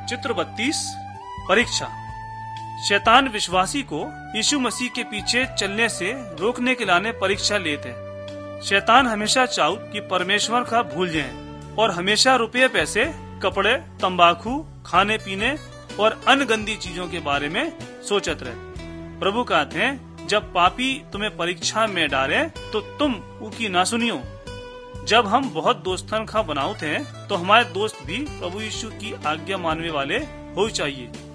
चित्र 32 परीक्षा। शैतान विश्वासी को यीशु मसीह के पीछे चलने से रोकने के लाने परीक्षा लेते। शैतान हमेशा चाहू कि परमेश्वर का भूल जाएं और हमेशा रुपये, पैसे, कपड़े, तंबाकू, खाने पीने और अन्य गंदी चीजों के बारे में सोचत रहे। प्रभु कहते हैं, जब पापी तुम्हें परीक्षा में डाले तो तुम उनकी ना सुनियो। जब हम बहुत दोस्तन का बनाओ थे तो हमारे दोस्त भी प्रभु यीशु की आज्ञा मानने वाले हो चाहिए।